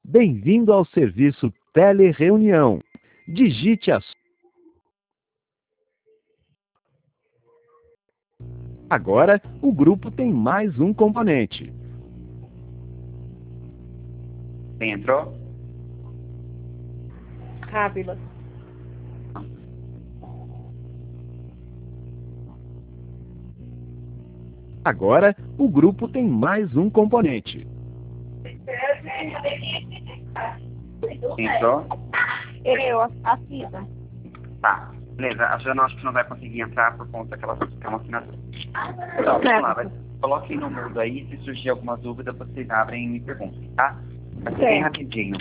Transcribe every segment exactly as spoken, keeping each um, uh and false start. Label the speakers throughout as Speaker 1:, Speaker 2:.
Speaker 1: Bem-vindo ao serviço Telereunião. Digite a... Agora, o grupo tem mais um componente.
Speaker 2: Quem entrou?
Speaker 3: Ávila.
Speaker 1: Agora, o grupo tem mais um componente.
Speaker 2: Quem entrou?
Speaker 3: Eu, a Cida.
Speaker 2: Tá, beleza. A Jana acho que não vai conseguir entrar por conta que ela é uma assinatura. Então, vamos lá. Vai, coloquem no mundo aí. Se surgir alguma dúvida, vocês abrem e me perguntem, tá? Vai ser bem rapidinho.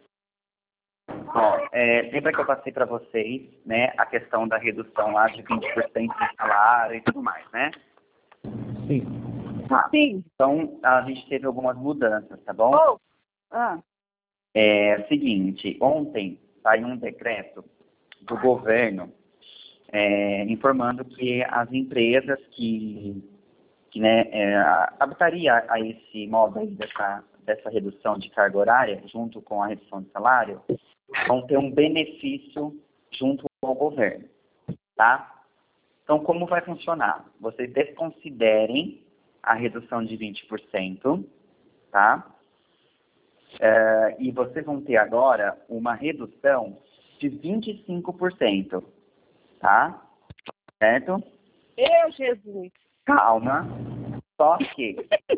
Speaker 2: Ó, é, lembra que eu passei para vocês, né, a questão da redução lá de vinte por cento do salário e tudo mais, né?
Speaker 4: Sim.
Speaker 2: Tá.
Speaker 3: Sim.
Speaker 2: Então, a gente teve algumas mudanças, tá bom?
Speaker 3: Oh. Ah.
Speaker 2: É seguinte, ontem saiu um decreto do governo é, informando que as empresas que, que né, é, adaptaria a esse modo aí dessa, dessa redução de carga horária, junto com a redução de salário, vão ter um benefício junto ao governo, tá? Então, como vai funcionar? Vocês desconsiderem a redução de vinte por cento, tá? É, e vocês vão ter agora uma redução de vinte e cinco por cento, tá? Certo?
Speaker 3: Eu, Jesus.
Speaker 2: Calma. Só que,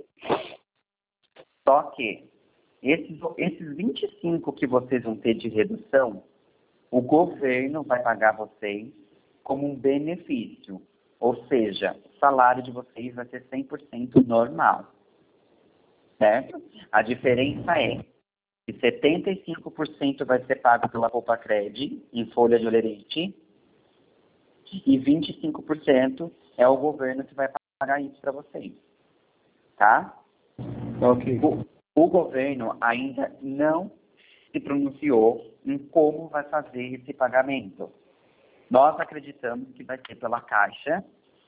Speaker 2: só que, esses, esses vinte e cinco que vocês vão ter de redução, o governo vai pagar vocês como um benefício. Ou seja, o salário de vocês vai ser cem por cento normal. Certo? A diferença é que setenta e cinco por cento vai ser pago pela Poupa-Cred em folha de holerite e vinte e cinco por cento é o governo que vai pagar isso para vocês. Tá?
Speaker 4: Ok.
Speaker 2: O, o governo ainda não se pronunciou em como vai fazer esse pagamento. Nós acreditamos que vai ser pela Caixa,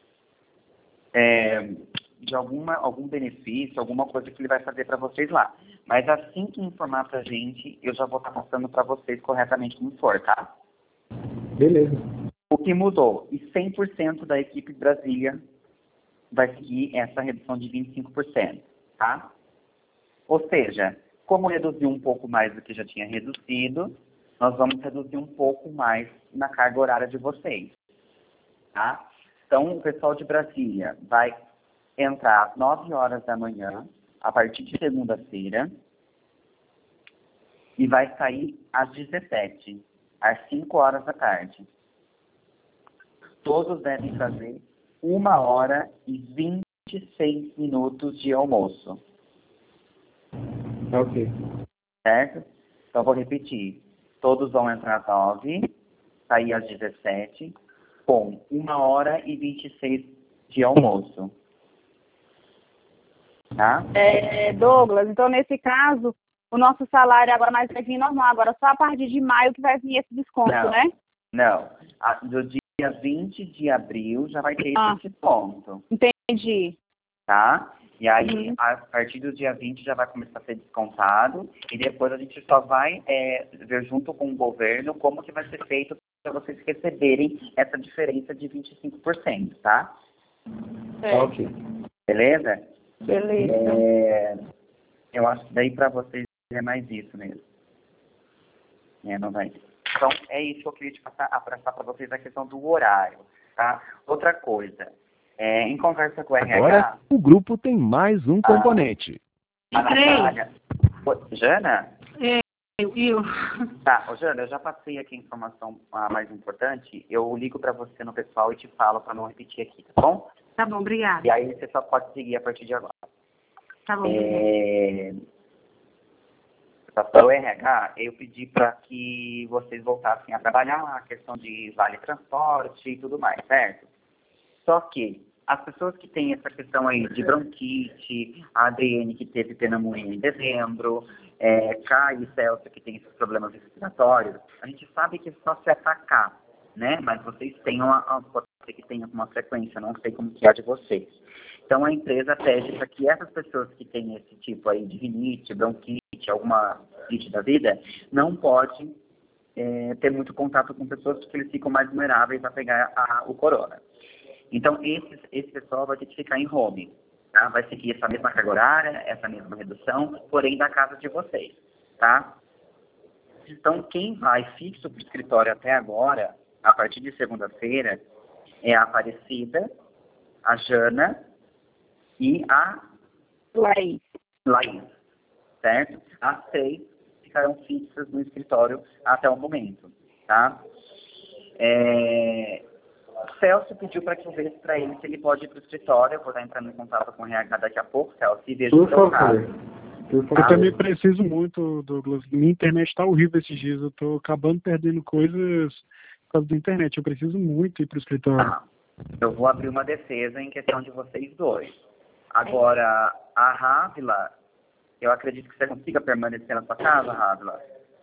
Speaker 2: é, de alguma, algum benefício, alguma coisa que ele vai fazer para vocês lá. Mas assim que informar para a gente, eu já vou estar passando para vocês corretamente como for, tá?
Speaker 4: Beleza.
Speaker 2: O que mudou? E cem por cento da equipe Brasília vai seguir essa redução de vinte e cinco por cento, tá? Ou seja, como reduziu um pouco mais do que já tinha reduzido, nós vamos reduzir um pouco mais na carga horária de vocês, tá? Então, o pessoal de Brasília vai entrar às nove horas da manhã, a partir de segunda-feira, e vai sair às dezessete, às cinco horas da tarde. Todos devem fazer uma hora e vinte e seis minutos de almoço.
Speaker 4: Ok.
Speaker 2: Certo? Então, vou repetir. Todos vão entrar às nove, sair às dezessete, com uma hora e vinte e seis de almoço. Tá?
Speaker 3: É, Douglas, então nesse caso, o nosso salário agora mais vai vir normal, agora só a partir de maio que vai vir esse desconto,
Speaker 2: Não.
Speaker 3: né?
Speaker 2: Não. A, do dia vinte de abril já vai ter
Speaker 3: Ah.
Speaker 2: esse desconto.
Speaker 3: Entendi.
Speaker 2: Tá? E aí,
Speaker 3: Uhum.
Speaker 2: a partir do dia vinte já vai começar a ser descontado e depois a gente só vai é, ver junto com o governo como que vai ser feito para vocês receberem essa diferença de vinte e cinco por cento, tá?
Speaker 3: É.
Speaker 4: Ok.
Speaker 2: Beleza?
Speaker 3: Beleza.
Speaker 2: É, eu acho que daí para vocês é mais isso mesmo. É, não vai. Então, é isso que eu queria te passar, passar para vocês, a questão do horário, tá? Outra coisa, é, em conversa com o R H...
Speaker 1: Agora, o grupo tem mais um componente.
Speaker 2: A Natália... Oi, Jana?
Speaker 3: É, eu, eu.
Speaker 2: Tá, ô, Jana, eu já passei aqui a informação a mais importante. Eu ligo para você no pessoal e te falo para não repetir aqui, tá bom?
Speaker 3: Tá bom, obrigada.
Speaker 2: E aí você só pode seguir a partir de agora.
Speaker 3: Tá bom.
Speaker 2: É... Para o R H, eu pedi para que vocês voltassem a trabalhar a questão de vale transporte e tudo mais, certo? Só que as pessoas que têm essa questão aí de bronquite, a Adriane que teve pneumonia em dezembro, é, Caio e Celso que tem esses problemas respiratórios, a gente sabe que é só se atacar, né? Mas vocês têm uma, uma pode ser que tenha uma frequência, não sei como que é a de vocês. Então a empresa pede para que essas pessoas que têm esse tipo aí de rinite, bronquite, sinusite, alguma sinusite da vida, não pode é, ter muito contato com pessoas porque eles ficam mais vulneráveis a pegar a, o corona. Então, esse, esse pessoal vai ter que ficar em home, tá? Vai seguir essa mesma carga horária, essa mesma redução, porém da casa de vocês, tá? Então, quem vai fixo para o escritório até agora, a partir de segunda-feira, é a Aparecida, a Jana e a
Speaker 3: Laís.
Speaker 2: Laís, certo? As três ficarão fixas no escritório até o momento, tá? É... O Celso pediu para que eu veja para ele se ele pode ir para o escritório. Eu vou estar entrando em contato com o R H daqui a pouco, Celso, e vejo o seu caso.
Speaker 4: Por favor.
Speaker 5: Eu também preciso muito, Douglas. Minha internet está horrível esses dias. Eu estou acabando perdendo coisas por causa da internet. Eu preciso muito ir para o escritório.
Speaker 2: Ah, eu vou abrir uma defesa em questão de vocês dois. Agora, a Rávila, eu acredito que você consiga permanecer na sua casa, Rávila?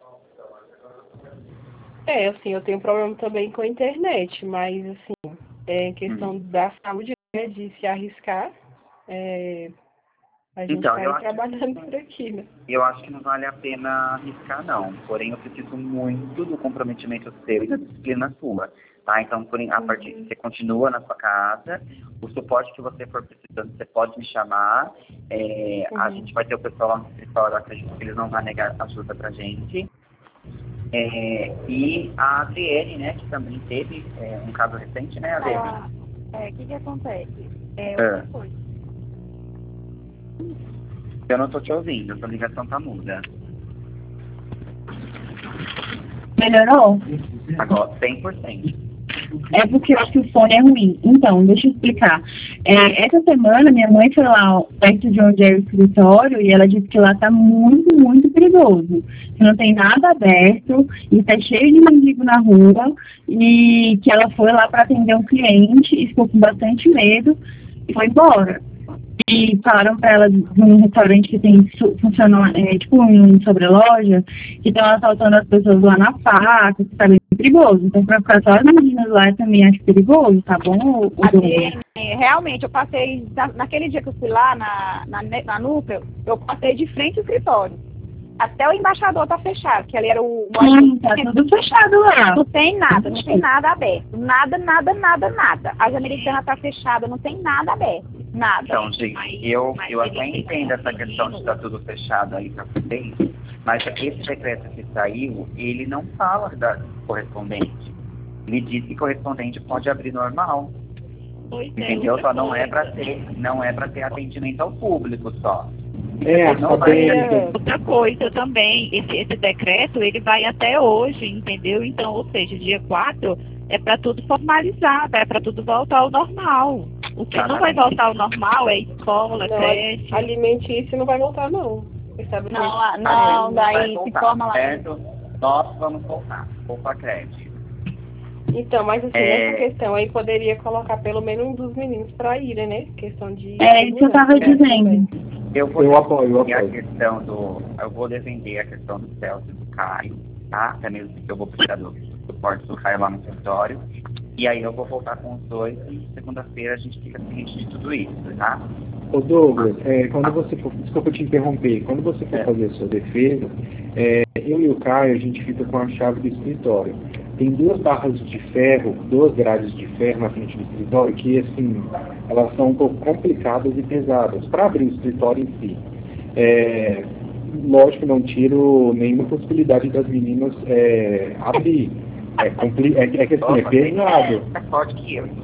Speaker 6: É, assim, eu tenho problema também com a internet, mas, assim, é questão
Speaker 2: Hum.
Speaker 6: da saúde, né, de se arriscar, é, a gente
Speaker 2: Então,
Speaker 6: tá
Speaker 2: eu
Speaker 6: aí
Speaker 2: acho
Speaker 6: trabalhando
Speaker 2: que-
Speaker 6: por aqui, né?
Speaker 2: Eu acho que não vale a pena arriscar, não. Porém, eu preciso muito do comprometimento seu e da disciplina sua, tá? Então, por, a partir de você continua na sua casa, o suporte que você for precisando, você pode me chamar. É, A
Speaker 6: Uhum.
Speaker 2: gente vai ter o pessoal lá no escritório, eu acredito que eles não vão negar ajuda pra gente. É, e a Adriene, né, que também teve é, um caso recente, né, Adriene?
Speaker 3: Ah, é, o que que acontece? É
Speaker 2: É.
Speaker 3: outra coisa.
Speaker 2: Eu não tô te ouvindo, sua ligação tá muda.
Speaker 7: Melhorou?
Speaker 2: Agora, cem por cento.
Speaker 7: É porque eu acho que o fone é ruim. Então, deixa eu explicar. É, essa semana, minha mãe foi lá perto de onde é o escritório e ela disse que lá tá muito, muito perigoso. Que não tem nada aberto e tá cheio de mendigo na rua e que ela foi lá para atender um cliente e ficou com bastante medo e foi embora. E falaram para ela de um restaurante que tem, funciona, é, tipo um sobreloja, que estão assaltando as pessoas lá na faca, que tá bem perigoso. Então, para ficar só as meninas lá, eu também acho perigoso, tá bom?
Speaker 3: Assim, realmente, eu passei, na- naquele dia que eu fui lá na, na, na Núcleo, eu passei de frente ao escritório. Até o embaixador tá fechado, que ali era o... o
Speaker 7: Sim, tá tudo fechado lá.
Speaker 3: Não tem nada, não tem nada aberto. Nada, nada, nada, nada. As americanas tá fechada, não tem nada aberto. Nada.
Speaker 2: Então, gente, eu, eu até entendo essa questão de estar tudo fechado aí para vocês, mas esse decreto que saiu, ele não fala da correspondente. Ele diz que correspondente pode abrir normal.
Speaker 8: Pois é,
Speaker 2: Entendeu?
Speaker 8: outra
Speaker 2: Só não é
Speaker 8: coisa.
Speaker 2: para ter, não é para ter atendimento ao público só.
Speaker 4: É,
Speaker 2: Não
Speaker 4: tá
Speaker 2: vai
Speaker 4: bem.
Speaker 2: ter-
Speaker 8: Outra coisa também, esse, esse decreto, ele vai até hoje, entendeu? Então, ou seja, dia quatro é para tudo formalizar, é para tudo voltar ao normal. O que não vai voltar ao normal é escola,
Speaker 6: Não,
Speaker 8: creche.
Speaker 6: alimentício não vai voltar, não. Estabelecimento.
Speaker 3: Não, lá-
Speaker 2: Ah,
Speaker 3: não,
Speaker 2: vai
Speaker 3: daí se
Speaker 2: voltar,
Speaker 3: forma lá.
Speaker 2: certo? Nós vamos voltar, ou para crédito.
Speaker 6: Então, mas assim,
Speaker 2: É.
Speaker 6: nessa questão aí poderia colocar pelo menos um dos meninos para irem, né? Questão de...
Speaker 7: É isso que eu tava
Speaker 6: segurança
Speaker 7: dizendo.
Speaker 6: também.
Speaker 2: Eu vou
Speaker 4: Eu apoio, eu
Speaker 2: defender a
Speaker 4: apoio.
Speaker 2: questão do. Eu vou defender a questão do Celso e do Caio, tá? Até mesmo porque eu vou precisar do suporte do Caio lá no escritório. E aí eu vou voltar com os dois e segunda-feira a gente fica ciente de tudo isso, tá?
Speaker 4: Ô Douglas, é, quando você for, desculpa te interromper, quando você for
Speaker 2: É.
Speaker 4: fazer a sua defesa, é, eu e o Caio, a gente fica com a chave do escritório. Tem duas barras de ferro, duas grades de ferro na frente do escritório, que assim, elas são um pouco complicadas e pesadas para abrir o escritório em si. É, lógico, não tiro nenhuma possibilidade das meninas é, abrir. É, compli é, é que assim, é pesado.
Speaker 2: É forte que eu.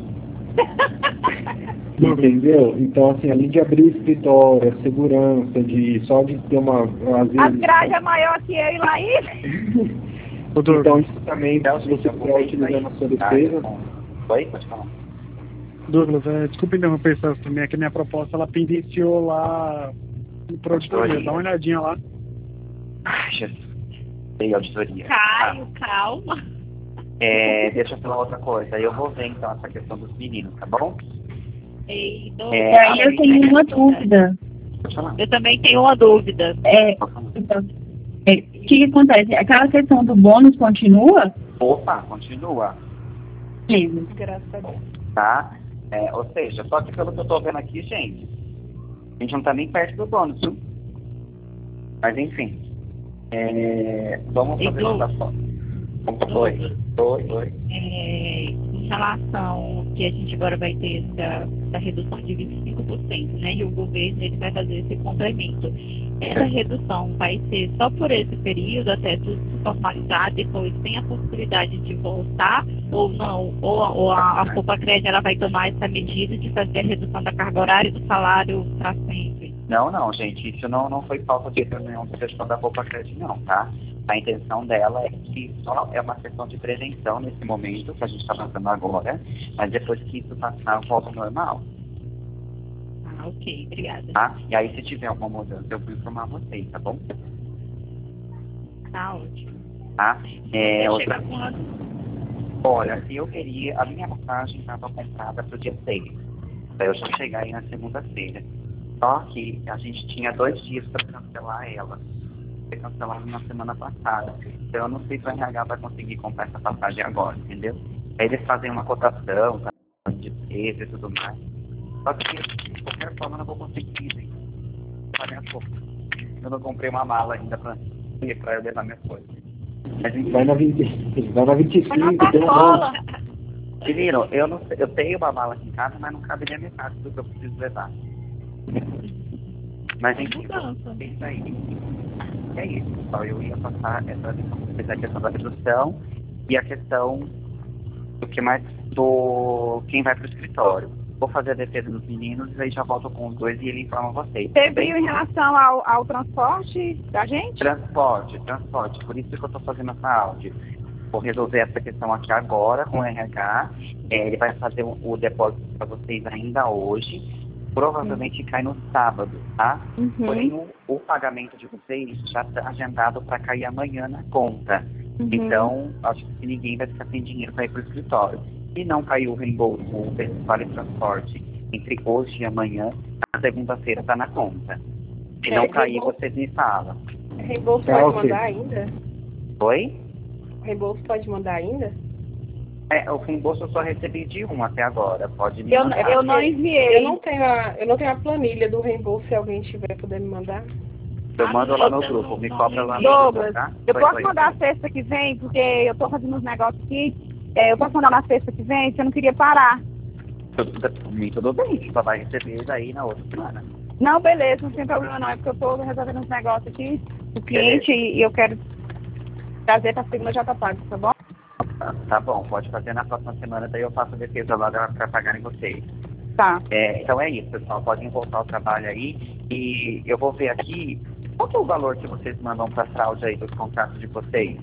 Speaker 4: Entendeu? Então, assim, além de abrir o escritório, a segurança, de só de ter uma. Às vezes,
Speaker 3: As grades é maior que eu e Laís.
Speaker 5: Ô, Douglas,
Speaker 4: então, isso também, se você puder utilizar na sua defesa.
Speaker 2: Oi, pode falar.
Speaker 5: Douglas, é, desculpa interromper, Celso, também é que a minha proposta, ela pendenciou lá no produtoria. Dá uma olhadinha lá.
Speaker 2: Ai, Jesus. Tem auditoria.
Speaker 8: Caio, calma.
Speaker 2: É, deixa eu falar outra coisa. Eu vou ver então essa questão dos meninos, tá bom?
Speaker 8: Ei,
Speaker 2: É,
Speaker 7: E aí eu tenho uma dúvida.
Speaker 2: Pode falar.
Speaker 8: Eu também tenho uma dúvida.
Speaker 7: É,
Speaker 2: Pode falar.
Speaker 7: então, é, o que, que acontece? Aquela questão do bônus continua?
Speaker 2: Opa, continua.
Speaker 7: Beleza.
Speaker 6: Graças a Deus.
Speaker 2: Tá? É, ou seja, só que pelo que eu tô vendo aqui, gente, a gente não tá nem perto do bônus, viu? Mas enfim, é, vamos
Speaker 8: E
Speaker 2: fazer
Speaker 8: Douglas?
Speaker 2: outra forma. Oi, oi, oi.
Speaker 8: É, em relação que a gente agora vai ter essa, essa redução de vinte e cinco por cento, né? E o governo ele vai fazer esse complemento. Essa redução vai ser só por esse período, até tudo se formalizar, depois tem a possibilidade de voltar ou não? Ou, ou a, a Copacred ela vai tomar essa medida de fazer a redução da carga horária e do salário para sempre?
Speaker 2: Não, não, gente, isso não, não foi falta de reunião de gestão da Copacred, não, tá? A intenção dela é que só é uma questão de prevenção nesse momento que a gente está passando agora, mas depois que isso passar, volta ao normal.
Speaker 8: Ah, ok, obrigada.
Speaker 2: Tá? E aí, se tiver alguma mudança, eu vou informar vocês, tá bom?
Speaker 8: Tá ótimo.
Speaker 2: Tá? É,
Speaker 8: Você
Speaker 2: outra...
Speaker 8: chega quando?
Speaker 2: Olha, se eu queria, a minha passagem estava comprada para o dia seis. Daí eu já chegar aí na segunda-feira. Só que a gente tinha dois dias para cancelar ela. Foi cancelado na semana passada. Então eu não sei se o R H vai conseguir comprar essa passagem agora, entendeu? Aí eles fazem uma cotação, tá? De peso e tudo mais. Só que, de qualquer forma, eu não vou conseguir, hein? Pagar pouco. Eu não comprei uma mala ainda para eu levar minhas coisas. Mas, enfim,
Speaker 4: Vai na vinte, vai na vinte e
Speaker 3: Foi na
Speaker 4: cinco, tem uma
Speaker 3: sacola.
Speaker 2: se viram, eu, não, sei- eu tenho uma mala aqui em casa, mas não cabe nem a metade do que eu preciso levar. Mas enfim,
Speaker 8: Mudança.
Speaker 2: é isso aí. É isso, pessoal. Eu ia passar essa essa questão da redução e a questão do que mais do quem vai para o escritório. Vou fazer a defesa dos meninos e aí já volto com os dois e ele informa vocês.
Speaker 3: Você
Speaker 2: tudo bem?
Speaker 3: viu em relação ao, ao transporte da gente?
Speaker 2: Transporte, transporte. Por isso que eu estou fazendo essa áudio. Vou resolver essa questão aqui agora com o R H. É, ele vai fazer o, o depósito para vocês ainda hoje. Provavelmente cai no sábado, tá?
Speaker 3: Uhum.
Speaker 2: Porém, o, o pagamento de vocês já está agendado para cair amanhã na conta.
Speaker 3: Uhum.
Speaker 2: Então, acho que ninguém vai ficar sem dinheiro para ir para o escritório. Se não cair o reembolso, o vale transporte entre hoje e amanhã, na segunda-feira está na conta. Se
Speaker 6: É,
Speaker 2: não cair,
Speaker 6: reembolso-
Speaker 2: vocês me falam.
Speaker 6: Reembolso
Speaker 4: Tá,
Speaker 6: pode
Speaker 4: ok.
Speaker 6: mandar ainda?
Speaker 2: Oi?
Speaker 6: Reembolso pode mandar ainda?
Speaker 2: É, o reembolso eu só recebi de um até agora. Pode me
Speaker 3: Eu,
Speaker 2: mandar.
Speaker 3: eu não enviei.
Speaker 6: Eu não tenho a, eu não tenho a planilha do reembolso, se alguém tiver poder me mandar.
Speaker 2: Eu mando lá no grupo, me cobra lá no
Speaker 3: Douglas,
Speaker 2: grupo, tá?
Speaker 3: eu
Speaker 2: Oi,
Speaker 3: posso
Speaker 2: oi.
Speaker 3: mandar sexta que vem, porque eu tô fazendo uns negócios aqui. É, eu posso mandar na sexta que vem, porque eu não queria parar.
Speaker 2: Tudo, tudo, tudo bem, só vai receber daí na outra semana.
Speaker 3: Não, beleza, não tem problema não. É porque eu tô resolvendo uns negócios aqui do cliente e eu quero trazer pra segunda já tá pago, tá bom?
Speaker 2: Tá, tá bom, pode fazer na próxima semana, daí eu faço a defesa lá para pagarem vocês.
Speaker 3: Tá.
Speaker 2: É, então é isso, pessoal, podem voltar ao trabalho aí e eu vou ver aqui, qual que é o valor que vocês mandam para fraude aí dos contratos de vocês?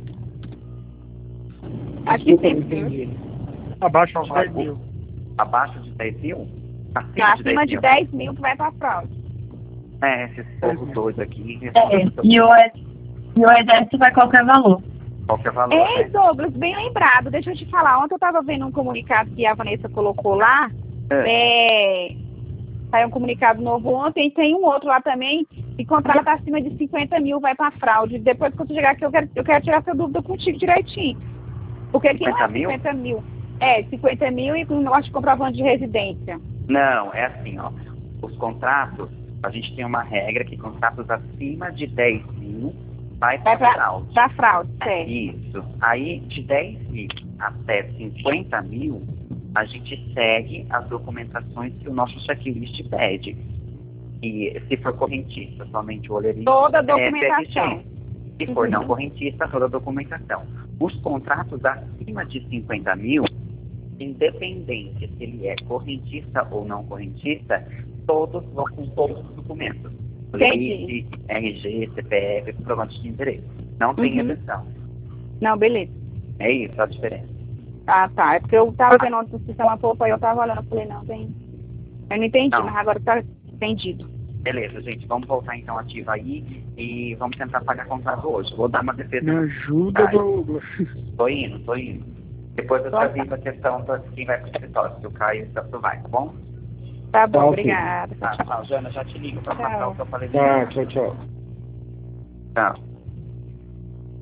Speaker 3: Aqui
Speaker 4: Desculpa, não
Speaker 3: tem.
Speaker 4: entendi.
Speaker 5: Abaixo de dez mil.
Speaker 2: Abaixo de dez mil? Acima,
Speaker 3: Tá acima de
Speaker 2: mil?
Speaker 3: dez mil que vai pra fraude.
Speaker 2: É, esses povos dois aqui,
Speaker 7: É, e o, ex- e o exército vai qualquer valor.
Speaker 2: qual que é o valor?
Speaker 3: Ei,
Speaker 2: né?
Speaker 3: Douglas, bem lembrado. Deixa eu te falar. Ontem eu tava vendo um comunicado que a Vanessa colocou lá. É, saiu um comunicado novo ontem e tem um outro lá também. E contrato acima de cinquenta mil vai pra fraude. Depois que eu chegar aqui, eu quero, eu quero tirar essa dúvida contigo direitinho. Porque aqui não é
Speaker 2: cinquenta mil?
Speaker 3: cinquenta mil. É, cinquenta mil e com um negócio de comprovante de residência.
Speaker 2: Não, é assim, ó. Os contratos, a gente tem uma regra que contratos acima de dez mil vai
Speaker 3: Vai
Speaker 2: para
Speaker 3: pra,
Speaker 2: fraude.
Speaker 3: pra fraude, certo.
Speaker 2: Isso. Aí, de dez mil até cinquenta mil, a gente segue as documentações que o nosso checklist pede. E se for correntista, somente o oleirista,
Speaker 3: Toda a
Speaker 2: é,
Speaker 3: documentação.
Speaker 2: segue. Se for
Speaker 3: Uhum.
Speaker 2: não correntista, toda a documentação. Os contratos acima de cinquenta mil, independente se ele é correntista ou não correntista, todos vão com todos os documentos.
Speaker 3: Entendi.
Speaker 2: Leite, R G, C P F, comprovante de endereço. Não tem
Speaker 3: Uhum.
Speaker 2: exceção.
Speaker 3: Não, beleza.
Speaker 2: É isso a diferença.
Speaker 3: Ah, tá. É porque eu tava vendo ontem o sistema pouco, aí eu tava olhando, eu falei, não, tem. Eu não entendi,
Speaker 2: Não.
Speaker 3: mas agora tá entendido.
Speaker 2: Beleza, gente. Vamos voltar então ativa aí e vamos tentar pagar contrato hoje. Vou dar uma defesa.
Speaker 5: Me ajuda,
Speaker 2: Vai.
Speaker 5: Douglas.
Speaker 2: Tô indo, tô indo. Depois eu te
Speaker 3: Tá.
Speaker 2: aviso a questão para quem vai pro escritório, se o Caio e o vai, tá bom?
Speaker 3: Tá bom,
Speaker 4: Tá, ok.
Speaker 3: obrigada.
Speaker 2: Tá, tchau. Jana, já te ligo pra
Speaker 6: Tchau.
Speaker 2: passar o que eu falei.
Speaker 4: Tá, tchau, tchau.
Speaker 2: Tchau.